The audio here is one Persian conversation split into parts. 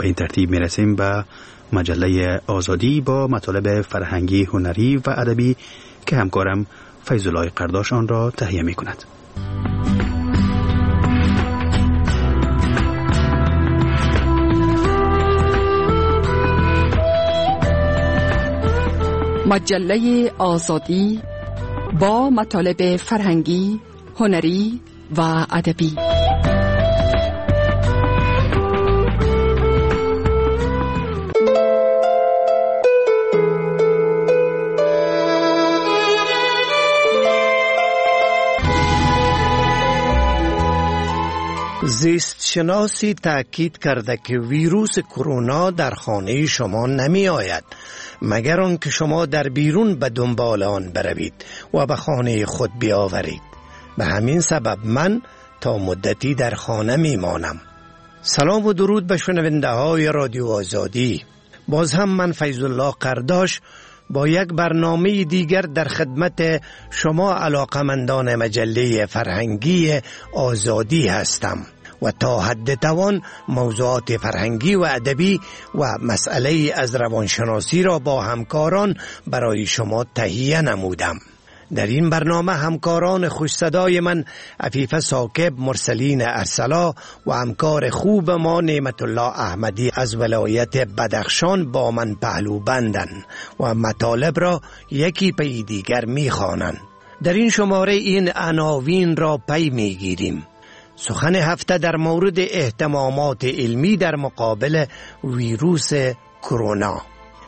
به این ترتیب میرسیم به مجله آزادی با مطالب فرهنگی، هنری و ادبی که همکارم فیض‌الله قرداش آن را تهیه می کند. مجله آزادی با مطالب فرهنگی، هنری و ادبی. زیستشناسی تأکید کرده که ویروس کرونا در خانه شما نمی آید مگر آنکه شما در بیرون به دنبال آن بروید و به خانه خود بیاورید. به همین سبب من تا مدتی در خانه می مانم. سلام و درود به شنونده های رادیو آزادی. باز هم من فیض‌الله قرداش با یک برنامه دیگر در خدمت شما علاقمندان مجله فرهنگی آزادی هستم و تا حد توان موضوعات فرهنگی و ادبی و مسئله از روانشناسی را با همکاران برای شما تهیه نمودم. در این برنامه همکاران خوش صدای من عفیفه ثاقب، مرسلین ارسلا و همکار خوب ما نعمت الله احمدی از ولایت بدخشان با من پهلو بندند و مطالب را یکی پی دیگر می‌خوانند. در این شماره این عناوین را پی می‌گیریم. سخن هفته در مورد اهتمامات علمی در مقابل ویروس کرونا،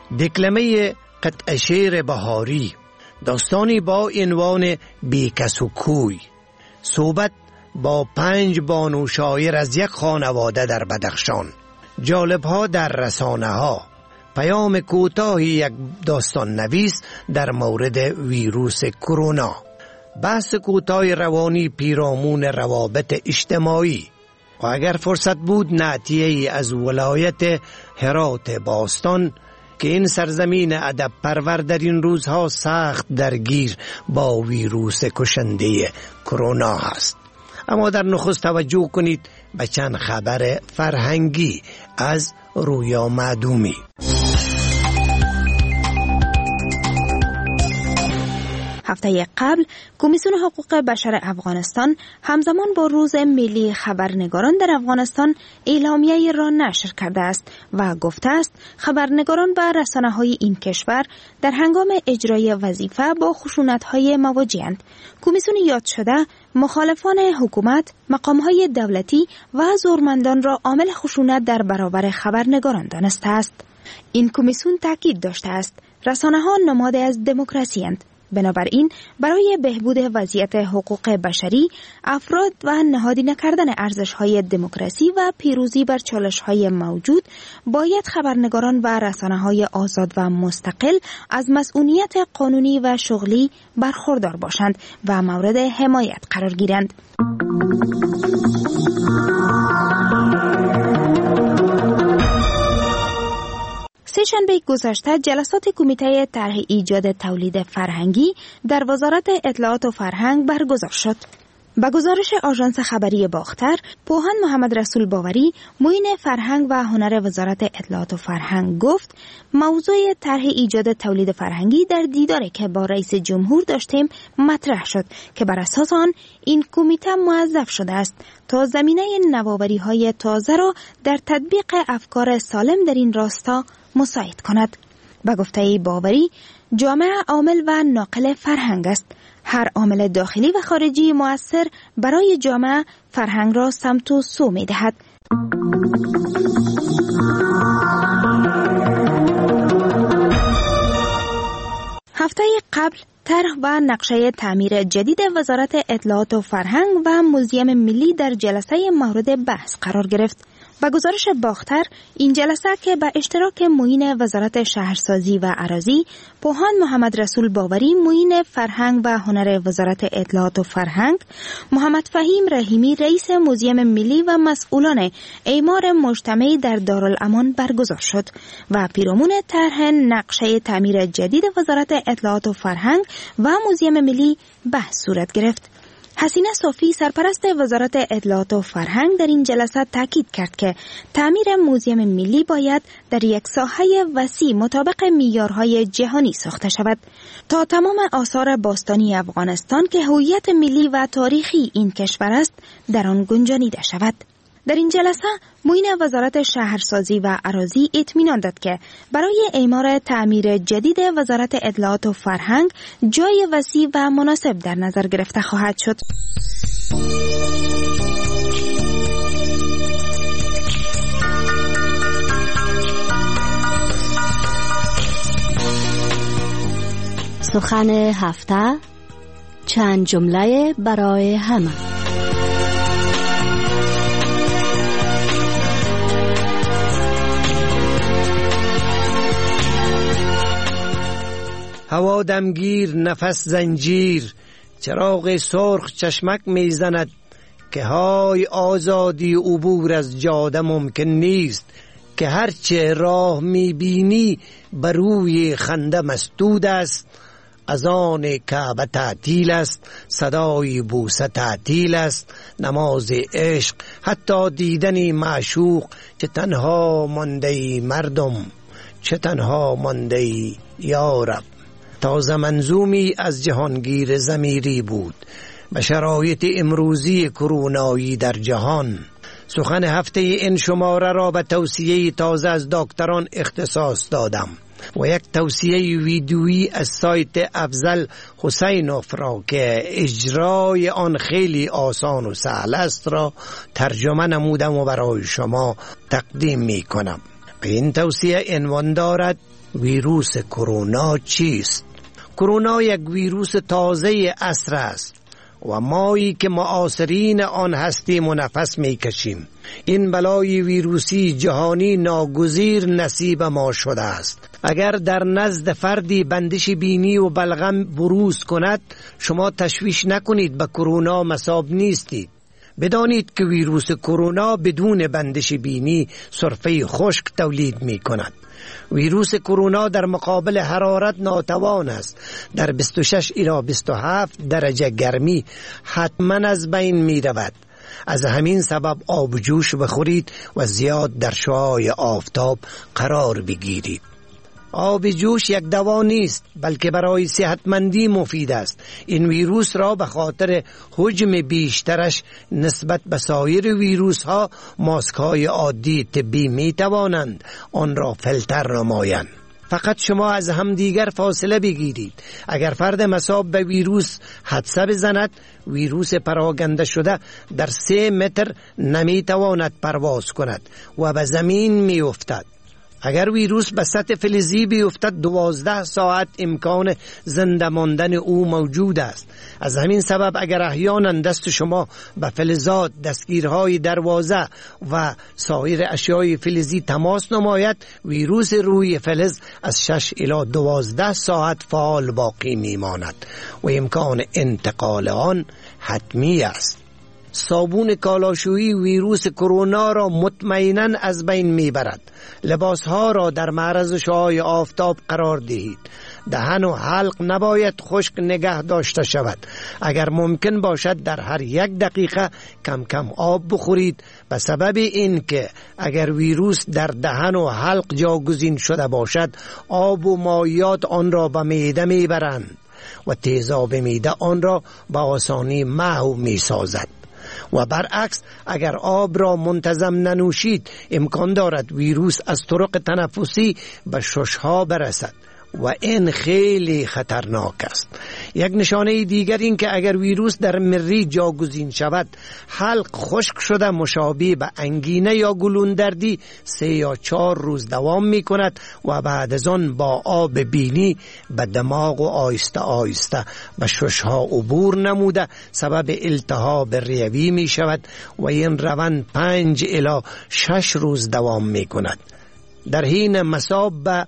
دکلمه قطعه شعر بهاری، داستانی با عنوان بیکس و کوی، صحبت با 5 بانو شاعر از یک خانواده در بدخشان، جالب‌ها در رسانه‌ها، پیام کوتاهی یک داستان نویس در مورد ویروس کرونا، بحث کوتاه روانی پیرامون روابط اجتماعی و اگر فرصت بود نعتیه‌ای از ولایت هرات باستان که این سرزمین ادب پرور در این روزها سخت درگیر با ویروس کشنده کرونا است. اما در نخست توجه کنید به چند خبر فرهنگی از رویا معدومی. هفته قبل کمیسیون حقوق بشر افغانستان همزمان با روز ملی خبرنگاران در افغانستان اعلامیه را نشر کرده است و گفته است خبرنگاران و رسانه‌های این کشور در هنگام اجرای وظیفه با خشونت‌های مواجه‌اند. کمیسیون یاد شده مخالفان حکومت، مقام‌های دولتی و زورمندان را عامل خشونت در برابر خبرنگاران دانسته است. این کمیسیون تاکید داشته است رسانه‌ها نماد از دموکراسی اند. بنابراین برای بهبود وضعیت حقوق بشری، افراد و نهادی نکردن ارزش‌های دموکراسی و پیروزی بر چالش‌های موجود، باید خبرنگاران و رسانه‌های آزاد و مستقل از مسئولیت قانونی و شغلی برخوردار باشند و مورد حمایت قرار گیرند. سه‌شنبه گذشته جلسات کمیته طرح ایجاد تولید فرهنگی در وزارت اطلاعات و فرهنگ برگزار شد. با گزارش آژانس خبری باختر، پوهان محمد رسول باوری، معین فرهنگ و هنر وزارت اطلاعات و فرهنگ گفت موضوع طرح ایجاد تولید فرهنگی در دیداری که با رئیس جمهور داشتیم مطرح شد که بر اساس آن این کمیته موظف شده است تا زمینه نوآوری‌های تازه را در تطبیق افکار سالم در این راستا مساعد کند. به گفته باوری، جامعه عامل و ناقل فرهنگ است. هر عامل داخلی و خارجی مؤثر برای جامعه فرهنگ را سمت و سو می دهد. هفته قبل طرح و نقشه تعمیر جدید وزارت اطلاعات و فرهنگ و موزیم ملی در جلسه مورد بحث قرار گرفت. با گزارش باختر، این جلسه که به اشتراک معین وزارت شهرسازی و اراضی، پوهان محمد رسول باوری معین فرهنگ و هنر وزارت اطلاعات و فرهنگ، محمد فهیم رحیمی رئیس موزیم ملی و مسئولان اعمار مجتمعی در دارالامان برگزار شد و پیرامون طرح نقشه تعمیر جدید وزارت اطلاعات و فرهنگ و موزیم ملی بحث صورت گرفت. حسینه صافی سرپرست وزارت اطلاعات و فرهنگ در این جلسه تاکید کرد که تعمیر موزیم ملی باید در یک ساحه وسیع مطابق معیارهای جهانی ساخته شود تا تمام آثار باستانی افغانستان که هویت ملی و تاریخی این کشور است در آن گنجانیده شود. در این جلسه معین وزارت شهرسازی و اراضی اطمینان داد که برای اعمار تعمیر جدید وزارت اطلاعات و فرهنگ جای وسیع و مناسب در نظر گرفته خواهد شد. سخن هفته، چند جمله برای همه. هوا دمگیر، نفس زنجیر، چراغ سرخ چشمک میزند که های آزادی عبور از جاده ممکن نیست، که هرچه راه میبینی بر روی خنده مسدود است. از آن کعبه تعطیل است، صدای بوسه تعطیل است، نماز عشق، حتی دیدن معشوق. چه تنها مانده ای مردم، چه تنها مانده ای یارب. تازه منظومی از جهانگیر ضمیری بود به شرایط امروزی کرونایی در جهان. سخن هفته این شماره را به توصیه تازه از دکتران اختصاص دادم و یک توصیه ویدیویی از سایت افضل حسینوف را که اجرای آن خیلی آسان و سهل است را ترجمه نمودم و برای شما تقدیم می کنم. این توصیه عنوان دارد: ویروس کرونا چیست؟ کرونا یک ویروس تازه عصر است و مایی که معاصرین آن هستیم و نفس می کشیم. این بلای ویروسی جهانی ناگزیر نصیب ما شده است. اگر در نزد فردی بندش بینی و بلغم بروز کند، شما تشویش نکنید، به کرونا مصاب نیستید. بدانید که ویروس کرونا بدون بندش بینی سرفه خشک تولید می کند. ویروس کرونا در مقابل حرارت ناتوان است. در 26 الی 27 درجه گرمی حتما از بین می رود. از همین سبب آب جوش بخورید و زیاد در شعاع آفتاب قرار بگیرید. آب جوش یک دوا نیست، بلکه برای صحتمندی مفید است. این ویروس را به خاطر حجم بیشترش نسبت به سایر ویروس ها ماسک های عادی طبی می توانند آن را فیلتر نمایند. فقط شما از همدیگر فاصله بگیرید. اگر فرد مصاب به ویروس حدسه بزند، ویروس پراگنده شده در 3 متر نمی تواند پرواز کند و به زمین می افتد. اگر ویروس به سطح فلزی بیفتد 12 ساعت امکان زنده ماندن او موجود است. از همین سبب اگر احیانا دست شما به فلزات، دستگیرهای دروازه و سایر اشیای فلزی تماس نماید، ویروس روی فلز از 6 الی 12 ساعت فعال باقی میماند و امکان انتقال آن حتمی است. صابون کالاشویی ویروس کرونا را مطمئناً از بین میبرد. لباسها را در معرض شعاع آفتاب قرار دهید. دهن و حلق نباید خشک نگه داشته شود. اگر ممکن باشد در هر 1 دقیقه کم کم آب بخورید، به سبب این که اگر ویروس در دهن و حلق جاگزین شده باشد، آب و مایعات آن را به معده میبرند و تیزاب معده آن را به آسانی محو میسازد. و برعکس اگر آب را منتظم ننوشید، امکان دارد ویروس از طرق تنفسی به ششها برسد و این خیلی خطرناک است. یک نشانه دیگر این که اگر ویروس در مری جاگزین شود، حلق خشک شده مشابه به انگینه یا گلوندردی 3 یا 4 روز دوام می کند و بعد از آن با آب بینی به دماغ و آیسته آیسته به ششها عبور نموده سبب التهاب ریوی می شود و این روند 5 الی 6 روز دوام می کند. در حین مصاب به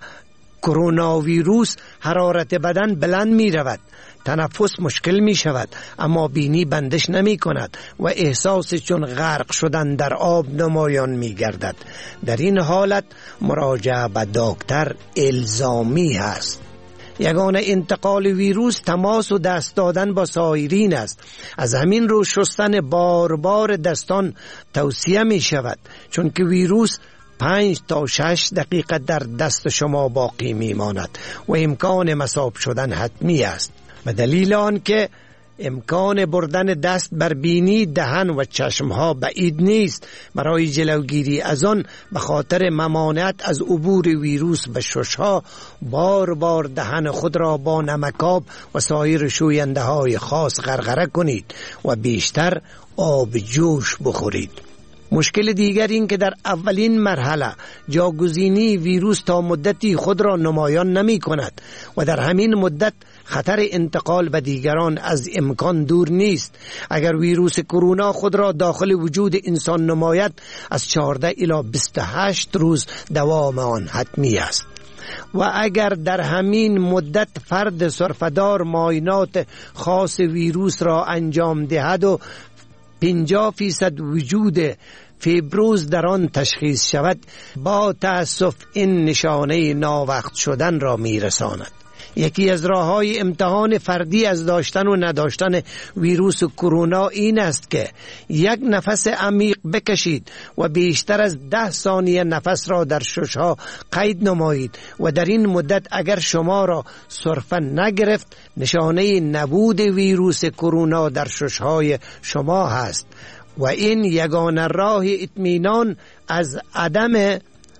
کرونا ویروس حرارت بدن بلند می رود، تنفس مشکل می شود، اما بینی بندش نمی کند و احساس چون غرق شدن در آب نمایان می گردد. در این حالت مراجعه به دکتر الزامی است. یگانه انتقال ویروس تماس و دست دادن با سایرین است. از همین رو شستن بار بار دستان توصیه می شود، چون که ویروس 5 تا 6 دقیقه در دست شما باقی می ماند و امکان مصاب شدن حتمی است. به دلیل آن که امکان بردن دست بر بینی، دهن و چشمها بعید نیست. برای جلوگیری از آن به خاطر ممانعت از عبور ویروس به ششها بار بار دهن خود را با نمکاب و سایر شوینده های خاص غرغره کنید و بیشتر آب جوش بخورید. مشکل دیگر این که در اولین مرحله جاگزینی ویروس تا مدتی خود را نمایان نمی کند و در همین مدت خطر انتقال به دیگران از امکان دور نیست. اگر ویروس کرونا خود را داخل وجود انسان نماید، از 14 الی 28 روز دوام آن حتمی است و اگر در همین مدت فرد سرفه‌دار معاینات خاص ویروس را انجام دهد و 50% وجود فیبروز در آن تشخیص شود، با تأسف این نشانه ناوقت شدن را میرساند. یکی از راه‌های امتحان فردی از داشتن و نداشتن ویروس کرونا این است که یک نفس عمیق بکشید و بیشتر از 10 ثانیه نفس را در ششها قید نمایید و در این مدت اگر شما را سرفه نگرفت، نشانه نبود ویروس کرونا در ششهای شما هست و این یگانه راه اطمینان از عدم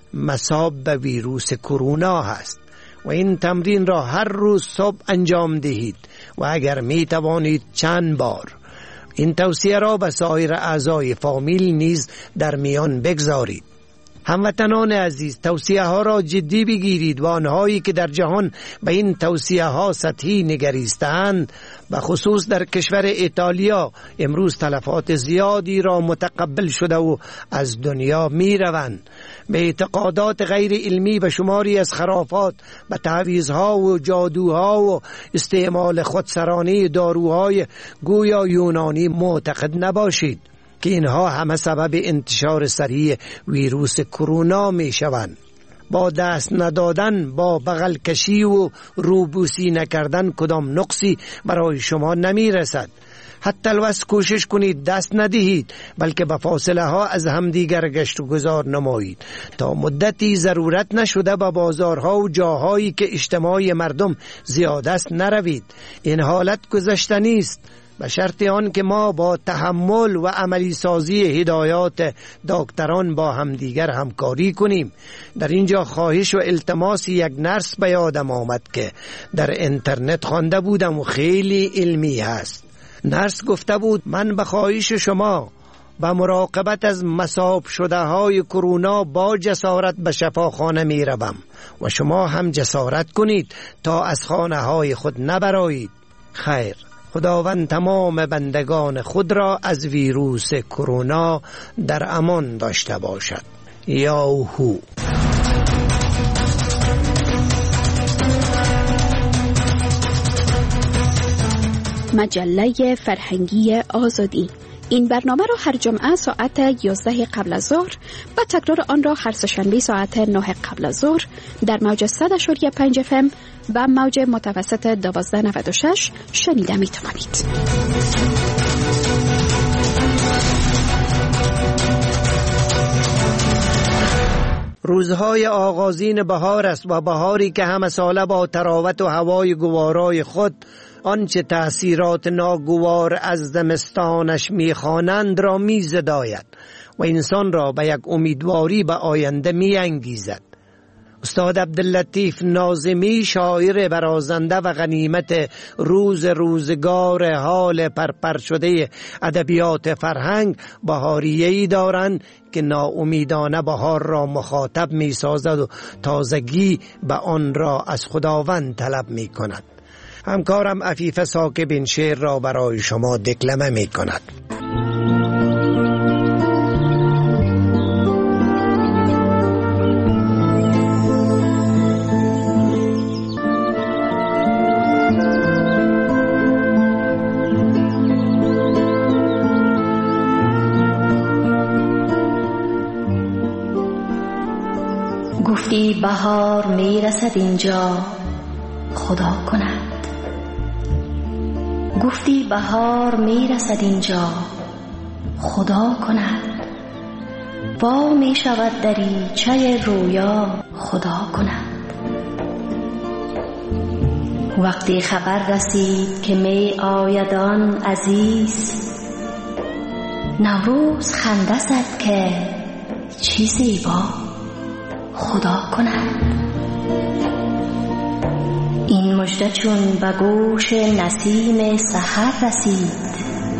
مصاب به ویروس کرونا هست. و این تمرین را هر روز صبح انجام دهید و اگر می توانید چند بار. این توصیه را به سایر اعضای فامیل نیز در میان بگذارید. هموطنان عزیز، توصیه ها را جدی بگیرید و آنهایی که در جهان به این توصیه ها سطحی نگریستند، به خصوص در کشور ایتالیا، امروز تلفات زیادی را متقبل شده و از دنیا می روند. به اعتقادات غیر علمی و شماری از خرافات، به تعویضها و جادوها و استعمال خودسرانه داروهای گویا یونانی معتقد نباشید که اینها همه سبب انتشار سریع ویروس کرونا می شوند. با دست ندادن، با بغل کشی و روبوسی نکردن کدام نقصی برای شما نمی رسد. حتی الوقت کوشش کنید دست ندهید، بلکه به فاصله ها از همدیگر گشت و گذار نمایید تا مدتی ضرورت نشده به بازارها و جاهایی که اجتماع مردم زیاد است نروید. این حالت گذشتنی است، به شرط آن که ما با تحمل و عملی سازی هدایات دکتران با همدیگر همکاری کنیم. در اینجا خواهش و التماس یک نرس به یادم آمد که در اینترنت خوانده بودم و خیلی علمی هست. نرس گفته بود من به خواهش شما با مراقبت از مصاب شده های کرونا با جسارت به شفاخانه می روم و شما هم جسارت کنید تا از خانه های خود نبرایید. خیر، خداوند تمام بندگان خود را از ویروس کرونا در امان داشته باشد. یاهو. مجله فرهنگی آزادی. این برنامه را هر جمعه ساعت 11 قبل از ظهر و تکرار آن را هر سه‌شنبه ساعت 9 قبل از ظهر در موج 100.5 FM و موج متوسط 1296 شنیده می توانید. روزهای آغازین بهار است و بهاری که همه ساله با تراوت و هوای گوارای خود آنچه تأثیرات ناگوار از زمستانش میخوانند را میزداید و انسان را به یک امیدواری به آینده میانگیزد. استاد عبداللطیف ناظمی، شاعر برازنده و غنیمت روزگار حال پرپر شده ادبیات فرهنگ، بهاریه‌ای دارند که ناامیدانه بهار را مخاطب می سازد و تازگی به آن را از خداوند طلب می کند. همکارم عفیف ساکب این شعر را برای شما دکلمه می کند. گفتی بهار می رسد اینجا، خدا کند. گفتی بهار میرسد اینجا، خدا کند. وا می شود دریچه رویا، خدا کند. وقتی خبر رسید که می آیدان عزیز، نوروز خنده زد که چی زیبا، خدا کند. این مژده چون به گوش نسیم سحر رسید،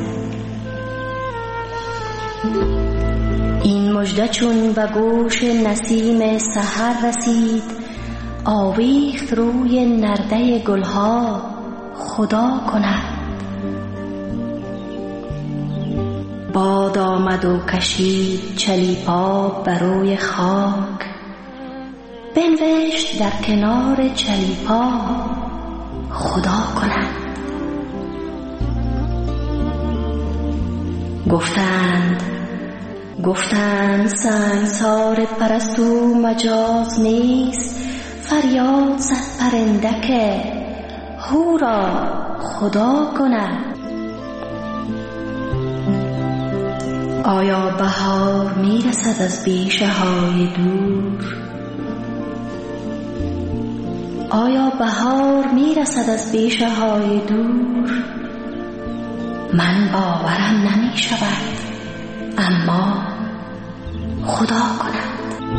این مژده چون به گوش نسیم سحر رسید، آویخت روی نرده گلها، خدا کند. باد آمد و کشید چلیپا بر روی خاک، بنوشت در کنار چلیپا، خدا کند. گفتند سنگسار پرستو مجاز نیست، فریاد زد پرنده که هورا، خدا کند. آیا بهار میرسد از بیشه های دور؟ آیا بهار میرسد از بیشه های دور؟ من باورم نمی شود، اما خدا کند.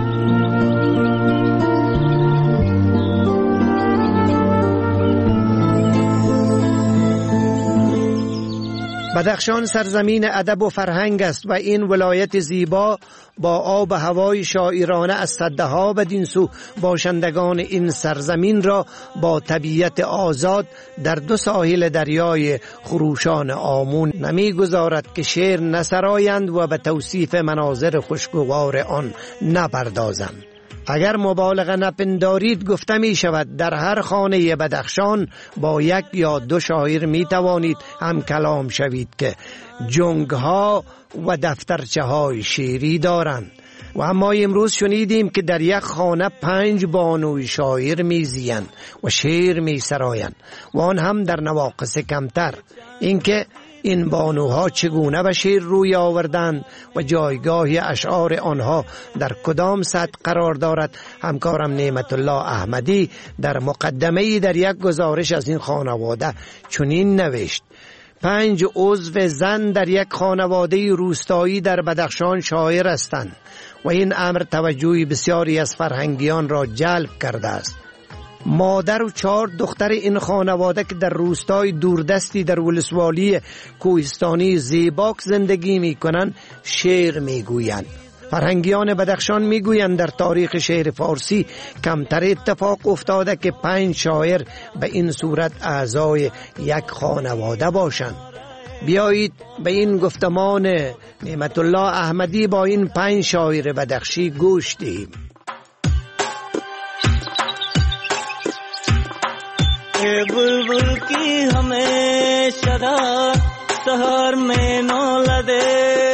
بدخشان سرزمین ادب و فرهنگ است و این ولایت زیبا با آب و هوای شاعرانه از صدها بدین سو باشندگان این سرزمین را با طبیعت آزاد در دو ساحل دریای خروشان آمون نمیگذارد که شعر نسرایند و به توصیف مناظر خوشگوار آن نپردازند. اگر مبالغه نپندارید گفته می شود در هر خانه بدخشان با یک یا دو شاعر می توانید هم کلام شوید که جنگ ها و دفترچه های شعری دارند. و اما امروز شنیدیم که در یک خانه 5 بانوی شاعر می زیند و شعر می سرایند و آن هم در نواقص کمتر. اینکه این بانوها چگونه به شعر روی آوردند و جایگاه اشعار آنها در کدام سطح قرار دارد، همکارم نعمت الله احمدی در مقدمه‌ای در یک گزارش از این خانواده چنین نوشت: 5 عضو زن در یک خانواده روستایی در بدخشان شاعر هستند و این امر توجه بسیاری از فرهنگیان را جلب کرده است. مادر و 4 دختر این خانواده که در روستای دوردستی در ولسوالی کوهستانی زیباک زندگی می کنند شعر می گویند. فرهنگیان بدخشان می گویند در تاریخ شعر فارسی کمتر اتفاق افتاده که 5 شاعر به این صورت اعضای یک خانواده باشند. بیایید به این گفتمان نعمت الله احمدی با این 5 شاعر بدخشی گوش دهیم. बुलबुल की हमें शदा सहर में न लदे,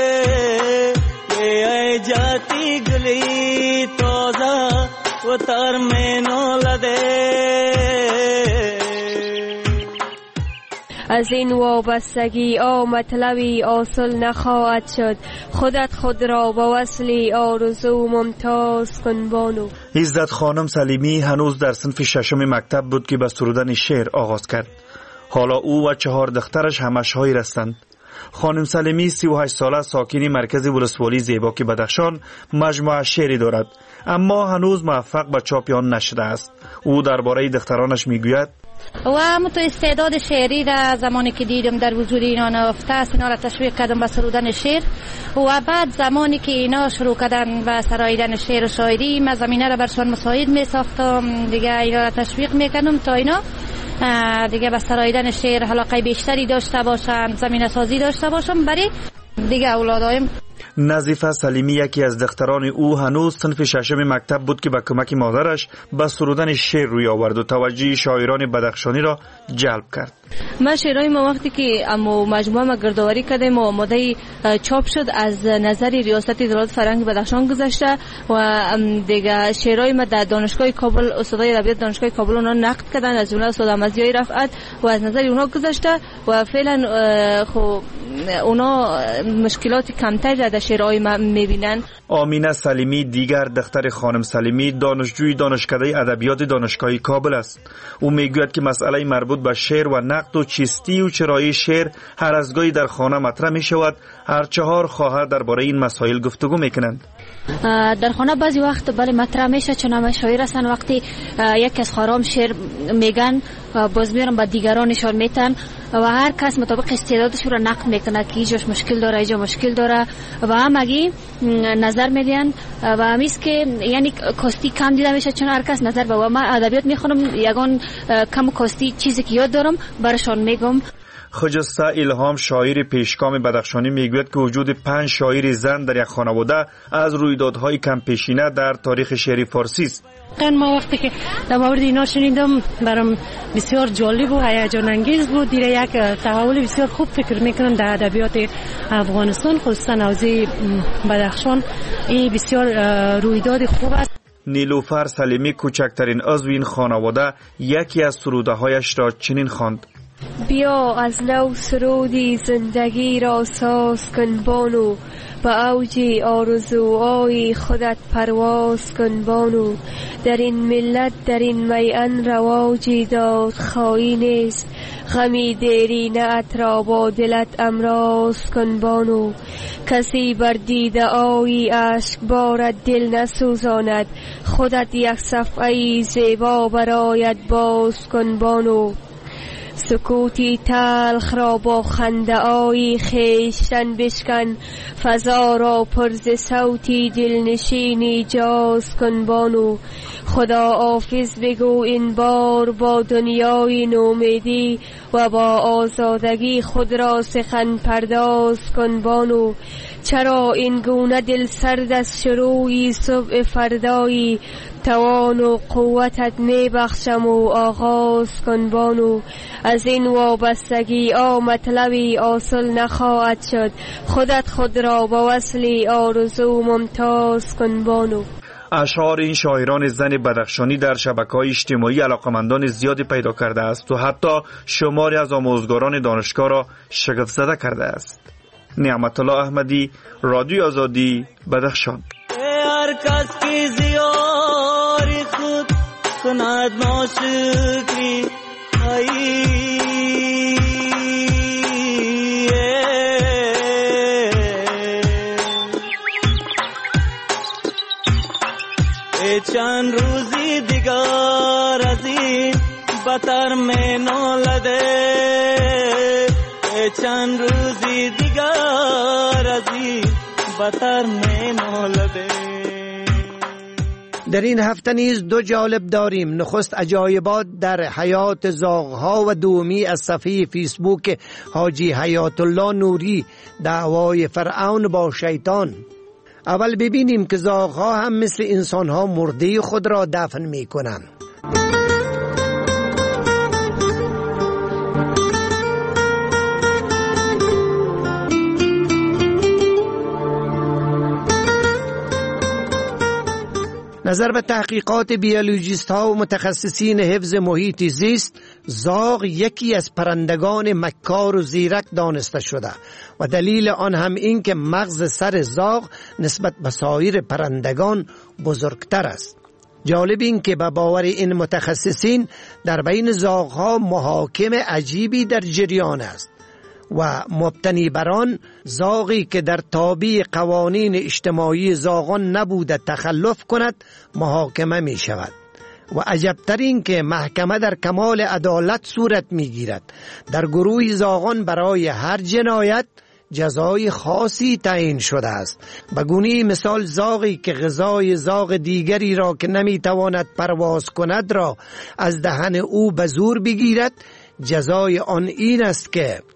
ये आए जाती गली तोजा वो तार में न लदे. از این وابستگی مطلبی حاصل نخواهد شد، خودت خود را با وصلی آرزو ممتاز کن بانو. عزت خانم سلیمی هنوز در صنف 6 مکتب بود که به سرودن شعر آغاز کرد. حالا او و 4 دخترش همه شاعر هستند. خانم سلیمی 38 ساله ساکن مرکز ولسوالی زیباک بدخشان مجموعه شعری دارد، اما هنوز موفق به چاپ آن نشده است. او درباره دخترانش میگوید: و من تو استعداد شعری را زمانی که دیدم در وجود اینا نهفته است، اینا را تشویق کردم به سرودن شعر و بعد زمانی که اینا شروع کردن به سراییدن شعر و شاعری من زمینه را برشان مساعد می ساختم، دیگه اینا را تشویق میکردم تا اینا دیگه به سراییدن شعر علاقه بیشتری داشته باشن، زمینه سازی داشته باشن برای دیگه اولادایم. نظیفه سلیمی یکی از دختران او هنوز صنف ششم مکتب بود که با کمک مادرش به سرودن شعر روی آورد و توجه شاعران بدخشانی را جلب کرد. ما شعرهای ما وقتی که مجموعه ما گردآوری کردیم و آماده چاپ شد از نظر ریاست ادارات فرهنگ بدخشان گذشته و دیگه شعرهای ما در دانشگاه کابل استادای ادبیات دانشگاه کابل اونا نقد کردن، از جمله استاد احمدضیای رفعت و از نظر اونا گذشته و فعلا خب اونا مشکلات کمتر در شعرهای ما میبینن. آمینه سلیمی دیگر دختر خانم سلیمی دانشجوی دانشکده ادبیات دانشگاه کابل است. او میگوید که مسئله مربوط به شعر و نقد و چیستی و چرایی شعر هر از گاهی در خانه مطرح می شود. هر 4 خواهر درباره این مسائل گفتگو میکنند. در خانه بعضی وقت بله مطرح میشه، چون شاعر هستن وقتی یک از خواهرام شعر میگن باز میرن با دیگرانشان میتن و هر کس مطابق استعدادش رو نقد میکنه که اینجاش مشکل داره اینجا مشکل داره و همگی نظر میدن و همیست که یعنی کاستی کم دیده میشه، چون هر کس نظر با من ادبیات میخونم یگان کم کاستی چیزی که یاد دارم برشان میگم. خجسته الهام شاعر پیشگام بدخشانی میگوید که وجود 5 شاعر زن در یک خانواده از رویدادهای کم پیشینه در تاریخ شعر فارسی است. ما وقتی که در مورد اینا شنیدم برام بسیار جالب و هیجان انگیز بود. دیره یک تحول بسیار خوب فکر میکنم در ادبیات افغانستان خصوصا حوزه بدخشان. این بسیار رویداد خوب است. نیلوفر سلیمی کوچکترین عضو این خانواده یکی از سروده‌هایش را چنین خواند: بیا از نو سرودی زندگی را ساز کن بانو، به اوج آرزوهای خودت پرواز کن بانو. در این ملت در این میان رواجی داد خواهی نیست، غمی دیرینه ات را با دلت امراض کن بانو. کسی بر دیده آیی اشک بارد دل نسوزاند، خودت یک صفحه زیبا برایت باز کن بانو. سکوتی تلخ را با خنده آیی خویشتن بشکن، فضا را پر ز صوتی دلنشینی جاز کن بانو. خدا حافظ بگو این بار با دنیای نومیدی و با آزادگی خود را سخن پرداز کن بانو. چرا این گونه دل سرد از شروعی صبح فردایی، توان و قوتت می بخشم و آغاز کن بانو. از این وابستگی مطلبی حاصل نخواهد شد، خودت خود را به وصلی آرزو ممتاز کن بانو. اشعار این شاعران زن بدخشانی در شبکه‌های اجتماعی علاقمندان زیادی پیدا کرده است و حتی شماری از آموزگاران دانشگاه را شگفت زده کرده است. نعمت الله احمدی، رادیو آزادی، بدخشان. هر کس کی زیاری خود کند ناشکری چند روزی دیگر از این بتر میں نولده، چند روزی دیگر از این بتر میں نولده. در این هفته نیز 2 جالب داریم. نخست عجایبات در حیات زاغها و دومی از صفحه فیسبوک حاجی حیات الله نوری، دعوای فرعون با شیطان. اول ببینیم که زاغها هم مثل انسانها مرده خود را دفن می کنند. نظر به تحقیقات بیولوژیست ها و متخصصین حفظ محیط زیست، زاغ یکی از پرندگان مکار و زیرک دانسته شده و دلیل آن هم این که مغز سر زاغ نسبت به سایر پرندگان بزرگتر است. جالب این که به باور این متخصصین در بین زاغها محاکم عجیبی در جریان است و مبتنی بر آن زاغی که در تابع قوانین اجتماعی زاغان نبوده تخلف کند محاکمه می شود و عجبتر این که محکمه در کمال عدالت صورت می گیرد. در گروه زاغان برای هر جنایت جزای خاصی تعیین شده است. به گونه مثال زاغی که غذای زاغ دیگری را که نمی تواند پرواز کند را از دهن او به زور بگیرد، جزای آن این است که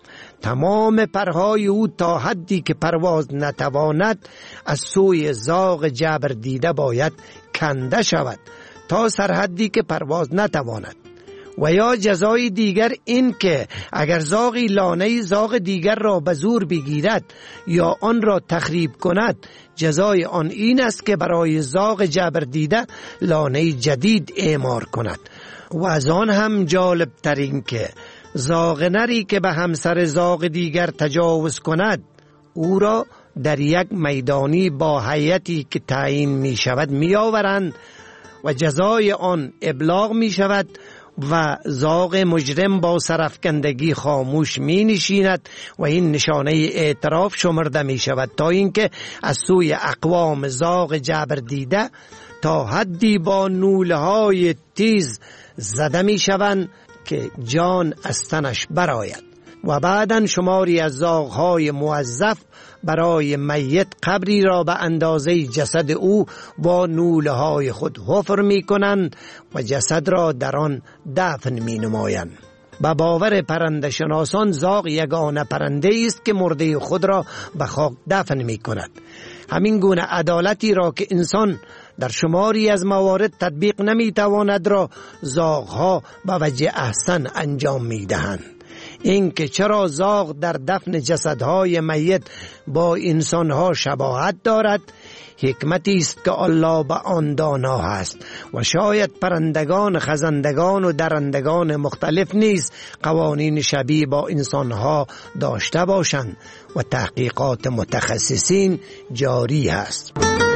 تمام پرهای او تا حدی که پرواز نتواند از سوی زاغ جبر دیده باید کنده شود تا سرحدی که پرواز نتواند. و یا جزای دیگر این که اگر زاغی لانه زاغ دیگر را به زور بگیرد یا آن را تخریب کند، جزای آن این است که برای زاغ جبر دیده لانه جدید اعمار کند. و از آن هم جالب ترین که زاغ نری که به همسر زاغ دیگر تجاوز کند، او را در یک میدانی با هیئتی که تعیین می شود می آورند و جزای آن ابلاغ می شود و زاغ مجرم با سرفکندگی خاموش می نشیند و این نشانه اعتراف شمرده می شود تا اینکه از سوی اقوام زاغ جبر دیده تا حدی با نوله های تیز زده می شوند که جان از تنش برآید و بعداً شماری از زاغ‌های موظف برای میت قبری را به اندازه جسد او با نوله‌های خود حفر می‌کنند و جسد را در آن دفن می‌نمایند. به باور پرنده شناسان زاغ یگانه پرنده است که مرده خود را به خاک دفن می‌کند. همین گونه عدالتی را که انسان در شماری از موارد تطبیق نمی‌تواند را زاغ‌ها به وجه احسن انجام می‌دهند. این که چرا زاغ در دفن جسدهای میت با انسانها شباهت دارد، حکمتی است که الله به آن دانا است و شاید پرندگان، خزندگان و درندگان مختلف نیز قوانین شبیه با انسانها داشته باشند و تحقیقات متخصصین جاری است.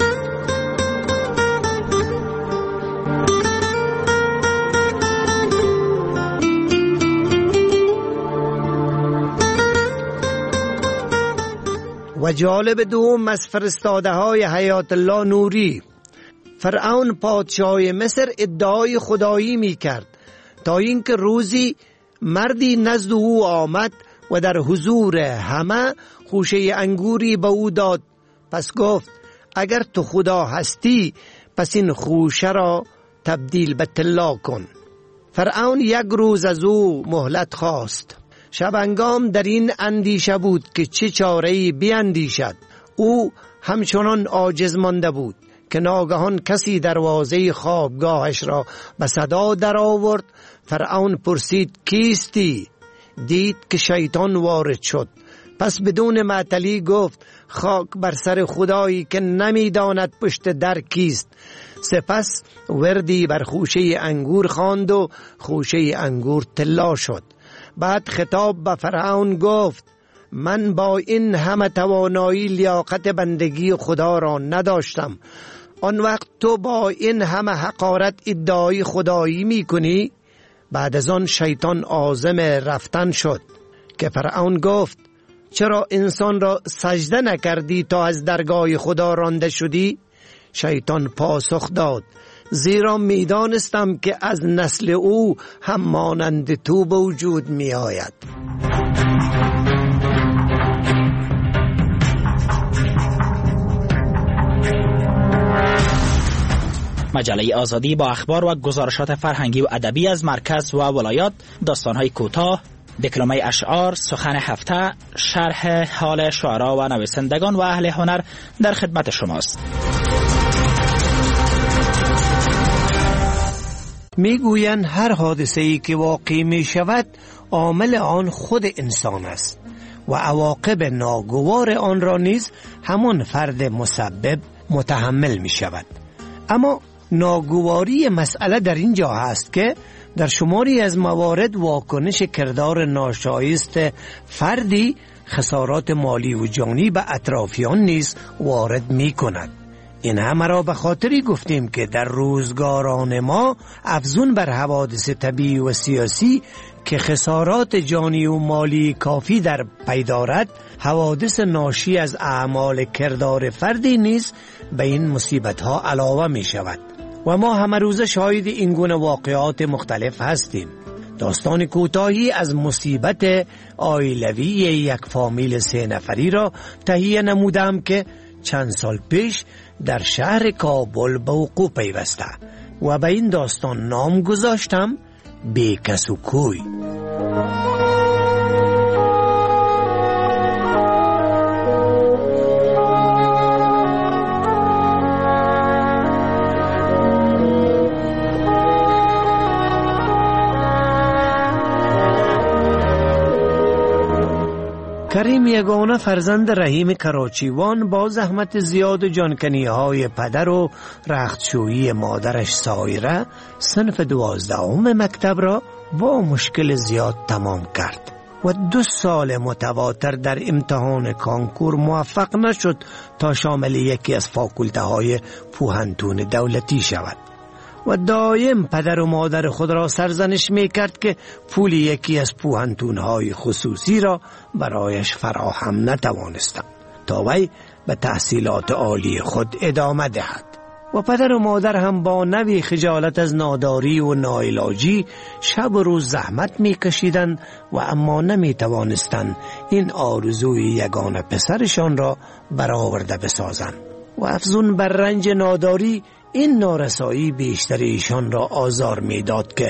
و جالب دوم از فرستاده های حیات الله نوری، فرعون پادشاه مصر ادعای خدایی می کرد تا اینکه روزی مردی نزد او آمد و در حضور همه خوشه انگوری به او داد. پس گفت اگر تو خدا هستی پس این خوشه را تبدیل به طلا کن. فرعون یک روز از او مهلت خواست. شبانگام در این اندیشه بود که چه چاره‌ای بیندیشد. او همچنان عاجز مانده بود که ناگهان کسی دروازه خوابگاهش را به صدا در آورد. فرعون پرسید کیستی؟ دید که شیطان وارد شد. پس بدون معطلی گفت خاک بر سر خدایی که نمیداند پشت در کیست. سپس وردی بر خوشه انگور خواند و خوشه انگور طلا شد. بعد خطاب به فرعون گفت من با این همه توانایی لیاقت بندگی خدا را نداشتم، آن وقت تو با این همه حقارت ادعای خدایی می کنی؟ بعد از آن شیطان عازم رفتن شد که فرعون گفت چرا انسان را سجده نکردی تا از درگاه خدا رانده شدی؟ شیطان پاسخ داد زیرا میدانستم که از نسل او هم مانند تو به وجود می آید. مجله آزادی با اخبار و گزارشات فرهنگی و ادبی از مرکز و ولایات، داستان‌های کوتاه، دکلمه اشعار، سخن هفته، شرح حال شعرا و نویسندگان و اهل هنر در خدمت شماست. میگویند هر حادثه‌ای که واقع می شود عامل آن خود انسان است و عواقب ناگوار آن را نیز همان فرد مسبب متحمل می شود. اما ناگواری مسئله در این جا هست که در شماری از موارد واکنش کردار ناشایست فردی خسارات مالی و جانی به اطرافیان نیز وارد می کند. این همه را به خاطری گفتیم که در روزگاران ما افزون بر حوادث طبیعی و سیاسی که خسارات جانی و مالی کافی در پی دارد، حوادث ناشی از اعمال کردار فردی نیز به این مصیبت ها علاوه می شود و ما همه روز شاهد این گونه واقعات مختلف هستیم. داستان کوتاهی از مصیبت عائلوی یک فامیل 3 نفری را تهیه نمودم که چند سال پیش در شهر کابل به وقوع پیوسته و به این داستان نام گذاشتم بیکس و کوی. کریم یگانه فرزند رحیم کراچیوان با زحمت زیاد و جانکنی‌های پدر و رختشویی مادرش سایره صنف 12 مکتب را با مشکل زیاد تمام کرد و 2 سال متواتر در امتحان کانکور موفق نشد تا شامل یکی از فاکولته های پوهنتون دولتی شود و دایم پدر و مادر خود را سرزنش می کرد که پول یکی از پوهنتون های خصوصی را برایش فراهم نتوانستند تا وی به تحصیلات عالی خود ادامه دهد و پدر و مادر هم با نوی خجالت از ناداری و ناعلاجی شب و روز زحمت می کشیدند و اما نمی توانستند این آرزوی یگانه پسرشان را برآورده بسازند و افزون بر رنج ناداری این نارسایی بیشتر ایشان را آزار می داد که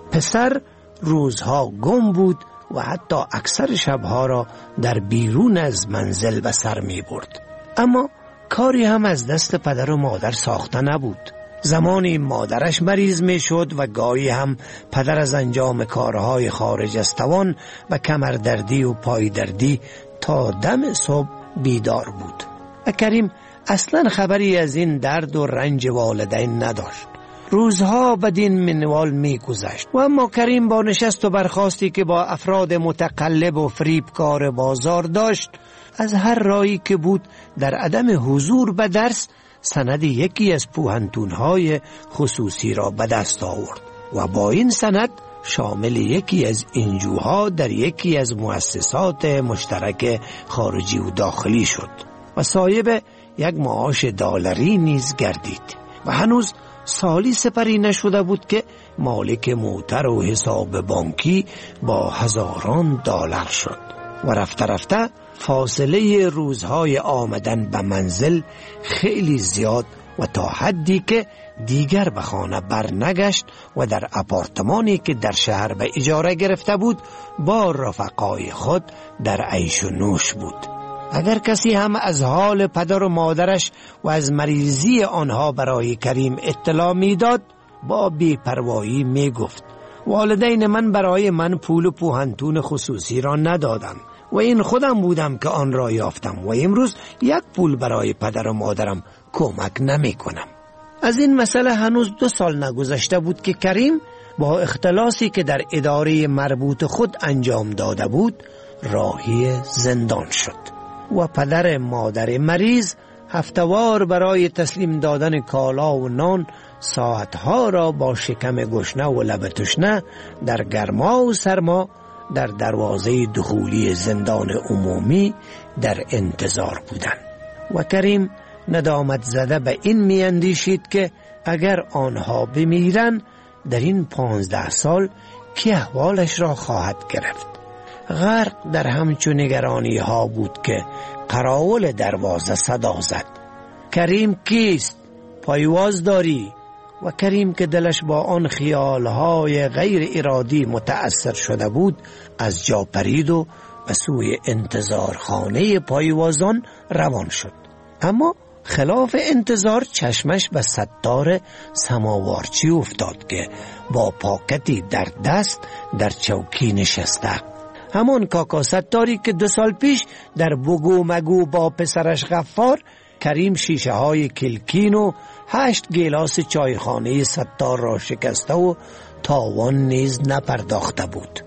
پسر روزها گم بود و حتی اکثر شبها را در بیرون از منزل به سر می برد. اما کاری هم از دست پدر و مادر ساخته نبود. زمانی مادرش مریض می شد و گاهی هم پدر از انجام کارهای خارج از توان و کمردردی و پایدردی تا دم صبح بیدار بود و کریم اصلا خبری از این درد و رنج والدین نداشت. روزها بدین منوال می گذشت و اما کریم با نشست و برخاستی که با افراد متقلب و فریبکار بازار داشت از هر راهی که بود در عدم حضور به درس سند یکی از پوهنتون‌های خصوصی را به دست آورد و با این سند شامل یکی از انجوها در یکی از مؤسسات مشترک خارجی و داخلی شد و صاحب یک معاش دلاری نیز گردید و هنوز سالی سپری نشده بود که مالک موتر و حساب بانکی با هزاران دلار شد و رفته رفته فاصله روزهای آمدن به منزل خیلی زیاد و تا حدی که دیگر به خانه برنگشت و در آپارتمانی که در شهر به اجاره گرفته بود با رفقای خود در عیش و نوش بود. اگر کسی هم از حال پدر و مادرش و از مریضی آنها برای کریم اطلاع میداد با بی‌پروایی میگفت والدین من برای من پول پوهنتون خصوصی را ندادند و این خودم بودم که آن را یافتم و امروز یک پول برای پدر و مادرم کمک نمی کنم. از این مسئله هنوز 2 سال نگذشته بود که کریم با اختلاسی که در اداره مربوط خود انجام داده بود راهی زندان شد و پدر مادر مریض هفته‌وار برای تسلیم دادن کالا و نان ساعتها را با شکم گشنه و لب تشنه در گرما و سرما در دروازه دخولی زندان عمومی در انتظار بودند و کریم ندامت زده به این میاندیشید که اگر آنها بمیرن در این 15 سال کی احوالش را خواهد گرفت. غرق در همچون نگرانی ها بود که قراول دروازه صدا زد کریم کیست؟ پایواز داری؟ و کریم که دلش با آن خیالهای غیر ارادی متأثر شده بود از جا پرید و به سوی انتظارخانه پایوازان روان شد. اما خلاف انتظار چشمش به ستار سماوارچی افتاد که با پاکتی در دست در چوکی نشسته، همان کاکا ستاری که 2 سال پیش در بگو مگو با پسرش غفار کریم شیشه های کلکین و 8 گیلاس چایخانه ستار را شکسته و تاوان نیز نپرداخته بود.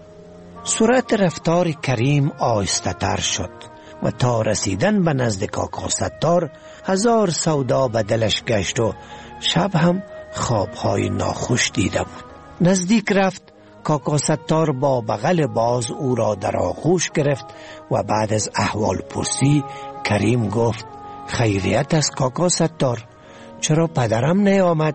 سرعت رفتار کریم آهسته تر شد و تا رسیدن به نزد کاکا ستار 1000 سودا به دلش گشت و شب هم خوابهای ناخوش دیده بود. نزدیک رفت. کاکا ستار با بغل باز او را در آغوش گرفت و بعد از احوال پرسی کریم گفت خیریت است کاکا ستار، چرا پدرم نیامد؟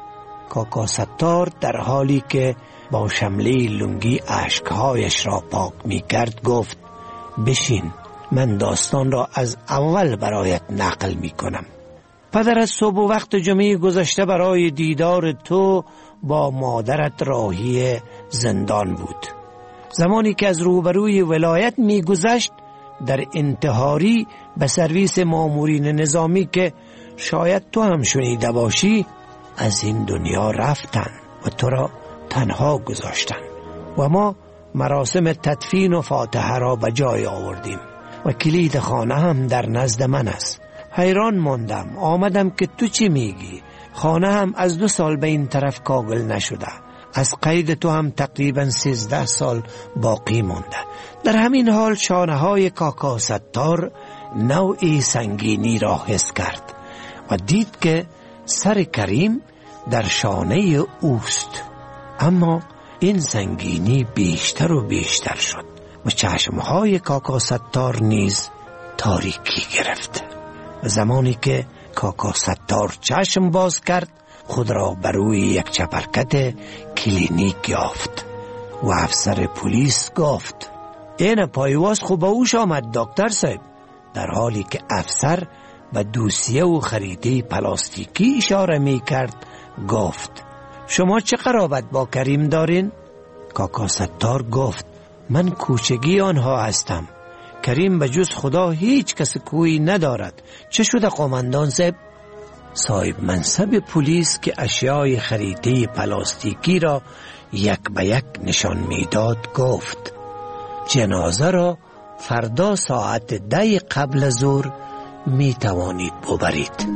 کاکا ستار در حالی که با شمله لنگی اشکهایش را پاک می کرد گفت بشین، من داستان را از اول برایت نقل می کنم. پدر از صبح و وقت جمعه گذشته برای دیدار تو با مادرت راهی زندان بود. زمانی که از روبروی ولایت می گذشت در انتحاری به سرویس مامورین نظامی که شاید تو هم شنیده باشی از این دنیا رفتن و تو را تنها گذاشتن و ما مراسم تدفین و فاتحه را به جای آوردیم. و کلید خانه هم در نزد من است. حیران ماندم، آمدم که تو چی میگی؟ خانه هم از 2 سال به این طرف کاغل نشده، از قید تو هم تقریبا 13 سال باقی مونده. در همین حال شانه های کاکا ستار نوعی سنگینی را حس کرد و دید که سر کریم در شانه اوست. اما این سنگینی بیشتر و بیشتر شد و چشمهای کاکا ستار نیز تاریکی گرفت. زمانی که کاکا ستار چشم باز کرد، خود را بر روی یک چپرکت کلینیک یافت و افسر پلیس گفت این پایواز خوب اوش آمد دکتر صاحب، در حالی که افسر به دوسیه و خریده پلاستیکی اشاره می کرد گفت شما چه قرابت با کریم دارین؟ کاکا ستار گفت من کوچگی آنها هستم، کریم به جز خدا هیچ کس کویی ندارد. چه شده قومندان صاحب؟ صاحب منصب پلیس که اشیای خریده پلاستیکی را یک به یک نشان میداد گفت جنازه را فردا ساعت 10 قبل از ظهر می توانید ببرید.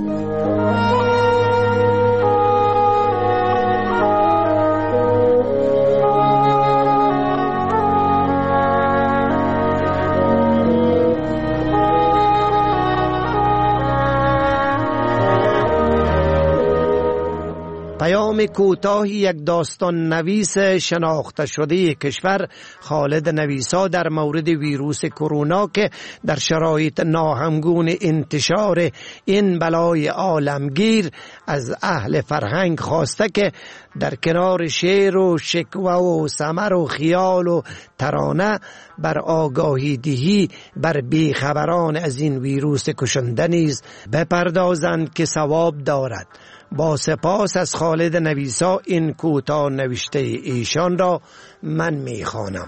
پیام کوتاهی یک داستان نویس شناخته شده کشور خالد نویسا در مورد ویروس کرونا که در شرایط ناهمگون انتشار این بلای عالمگیر از اهل فرهنگ خواسته که در کنار شعر و شکوه و ثمر و خیال و ترانه بر آگاهی دهی بر بیخبران از این ویروس کشنده نیز بپردازند که ثواب دارد. با سپاس از خالد نویسا این کوتاه نوشته ایشان را من میخوانم.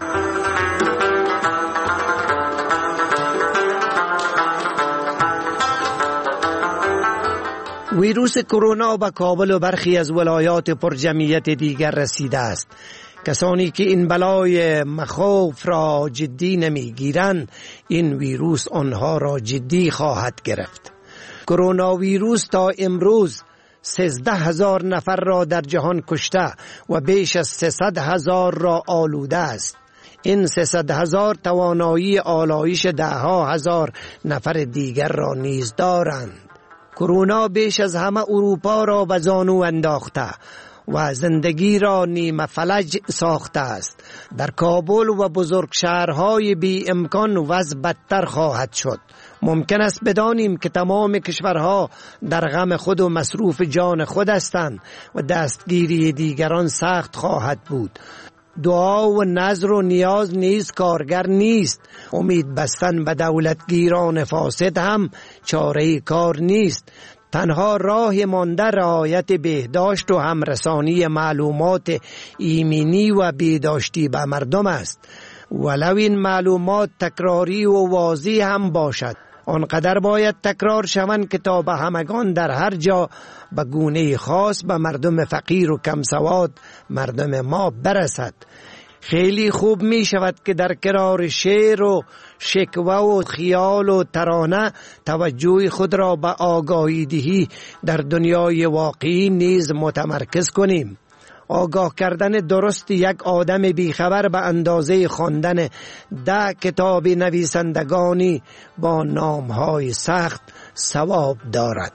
ویروس کرونا به کابل و برخی از ولایات پرجمعیت دیگر رسیده است. کسانی که این بلای مخوف را جدی نمیگیرند، این ویروس آنها را جدی خواهد گرفت. کرونا ویروس تا امروز 13,000 نفر را در جهان کشته و بیش از 300,000 را آلوده است. این 300,000 توانایی آلایش 10,000 نفر دیگر را نیز دارند. کرونا بیش از همه اروپا را به زانو انداخته و زندگی را نیمه فلج ساخته است. در کابل و بزرگ شهرهای بی امکان وضع بدتر خواهد شد. ممکن است بدانیم که تمام کشورها در غم خود و مصروف جان خود هستند و دستگیری دیگران سخت خواهد بود. دعا و نذر و نیاز نیز کارگر نیست. امید بستن به دولتگیران فاسد هم چاره کار نیست. تنها راه مانده رعایت بهداشت و همرسانی معلومات ایمنی و بهداشتی به مردم است. ولو این معلومات تکراری و واضح هم باشد، آنقدر باید تکرار شوند که تا به همگان در هر جا به گونه خاص به مردم فقیر و کم سواد مردم ما برسد. خیلی خوب می شود که در کنار شعر و شکوه و خیال و ترانه توجه خود را به آگاهی دهی در دنیای واقعی نیز متمرکز کنیم. آگاه کردن درست یک آدم بیخبر به اندازه خواندن 10 کتاب نویسندگانی با نامهای سخت ثواب دارد.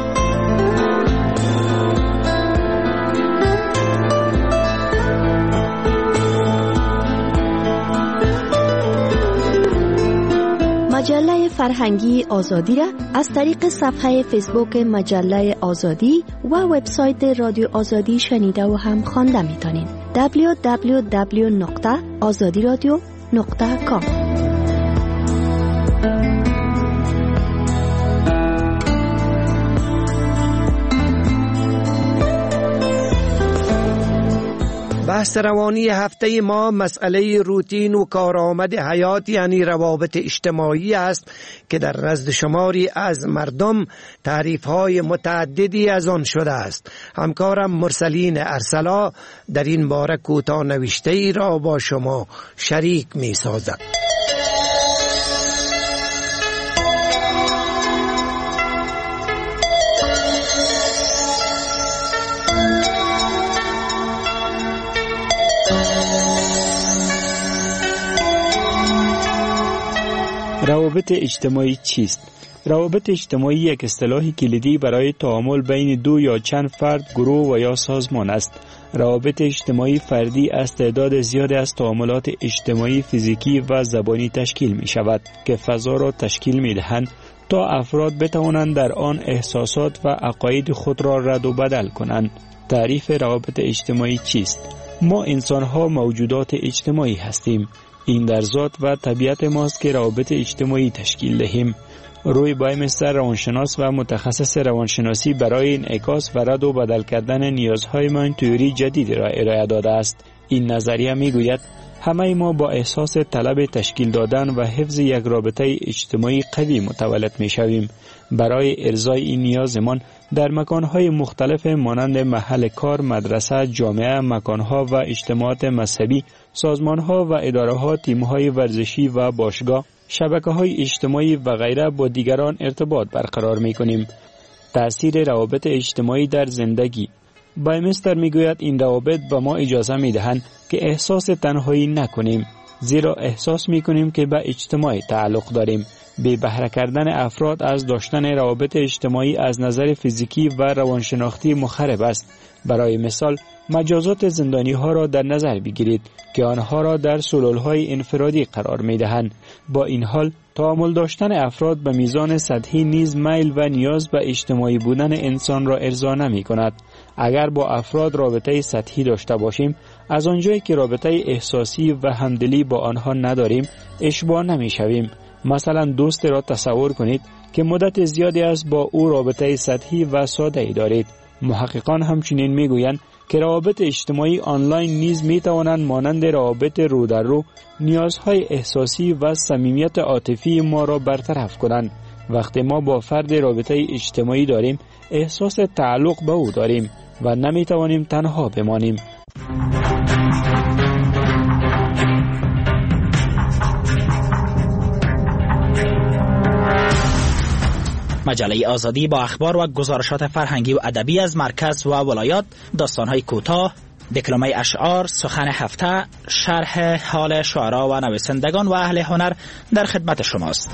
مجله فرهنگی آزادی را از طریق صفحه فیسبوک مجله آزادی و وبسایت رادیو آزادی شنیده و هم خوانده می‌تونید. www.azadiradio.com بحث روانی هفته ما مسئله روتین و کارآمد حیات یعنی روابط اجتماعی است که در نزد شماری از مردم تعریف‌های متعددی از آن شده است. همکارم مرسلین ارسلا در این باره کوتاه نوشته ای را با شما شریک می سازد. روابط اجتماعی چیست؟ روابط اجتماعی یک اصطلاح کلیدی برای تعامل بین دو یا چند فرد، گروه و یا سازمان است. روابط اجتماعی فردی از تعداد زیادی از تعاملات اجتماعی فیزیکی و زبانی تشکیل می شود که فضا را تشکیل می دهند تا افراد بتوانند در آن احساسات و عقاید خود را رد و بدل کنند. تعریف روابط اجتماعی چیست؟ ما انسان‌ها موجودات اجتماعی هستیم. این در ذات و طبیعت ماست که روابط اجتماعی تشکیل دهیم. روی بایمستر روانشناس و متخصص روانشناسی برای انعکاس و رد و بدل کردن نیازهایمان تئوری جدیدی را ارائه داده است. این نظریه میگوید همه ما با احساس طلب تشکیل دادن و حفظ یک رابطه اجتماعی قوی متولد می شویم. برای ارضای این نیازمان در مکانهای مختلف مانند محل کار، مدرسه، جامعه، مکانها و اجتماعات مذهبی، سازمانها و اداره‌ها، تیم‌های ورزشی و باشگاه، شبکه‌های اجتماعی و غیره با دیگران ارتباط برقرار می‌کنیم. تأثیر روابط اجتماعی در زندگی. بایمستر میگوید این روابط به ما اجازه میدهند که احساس تنهایی نکنیم، زیرا احساس میکنیم که به اجتماع تعلق داریم. بی بهره کردن افراد از داشتن روابط اجتماعی از نظر فیزیکی و روانشناختی مخرب است. برای مثال مجازات زندانی ها را در نظر بگیرید که آنها را در سلولهای انفرادی قرار می دهند. با این حال تعامل داشتن افراد به میزان سطحی نیز میل و نیاز به اجتماعی بودن انسان را ارضا نمی کند. اگر با افراد رابطه سطحی داشته باشیم، از آنجایی که رابطه احساسی و همدلی با آنها نداریم، اشباع نمی شویم. مثلا دوست را تصور کنید که مدت زیادی است با او رابطه سطحی و ساده ای دارید. محققان همچنین میگویند که روابط اجتماعی آنلاین نیز می توانند مانند روابط رو در رو نیازهای احساسی و صمیمیت عاطفی ما را برطرف کنند. وقتی ما با فرد رابطه اجتماعی داریم، احساس تعلق به او داریم و نمی توانیم تنها بمانیم. مجله آزادی با اخبار و گزارشات فرهنگی و ادبی از مرکز و ولایات، داستان‌های کوتاه، دکلمه اشعار، سخن هفته، شرح حال شعرا و نویسندگان و اهل هنر در خدمت شماست.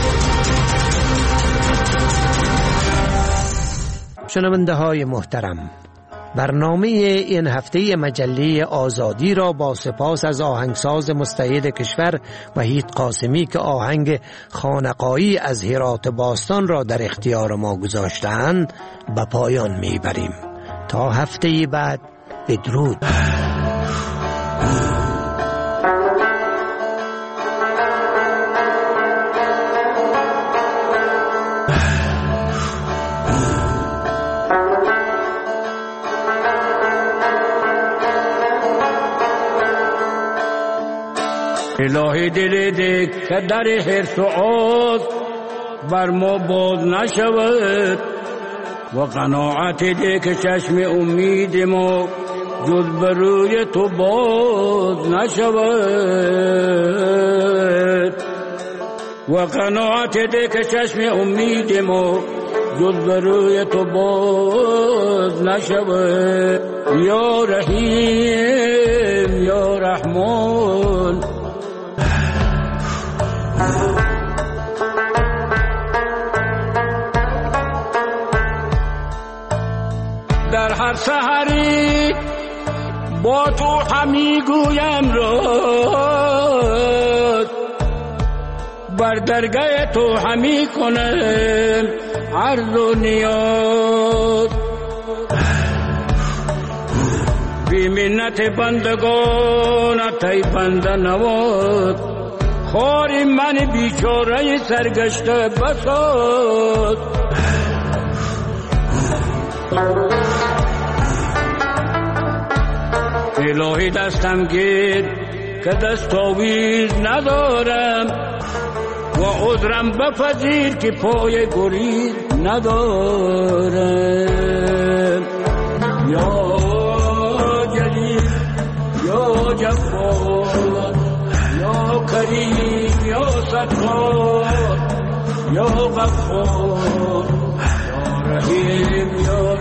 شنونده های محترم، برنامه این هفته مجله آزادی را با سپاس از آهنگساز مستعد کشور وحید قاسمی که آهنگ خانقایی از هرات باستان را در اختیار ما گذاشتند به پایان میبریم. تا هفته بعد، بدرود. الهی دل ده که در حرص و آز بر ما باز نشود و قناعت ده که چشم امید ما جز بروی تو باز نشود و قناعت ده که چشم امید ما جز بروی تو باز نشود. یا رحیم یا رحمان، در هر سحری با تو همی گویم راز، بر درگاه تو همی کنم عرض و نیاز. بی منت بندگانت ای بنده نواز، خاری من بیچاره سرگشته بساز. الهی دستم گیر که دستاویز ندارم و عذرم بپذیر که پای گریز ندارم. یا جلیل یا جبار یا کریم یا ستار یا غفار یا رحیم یا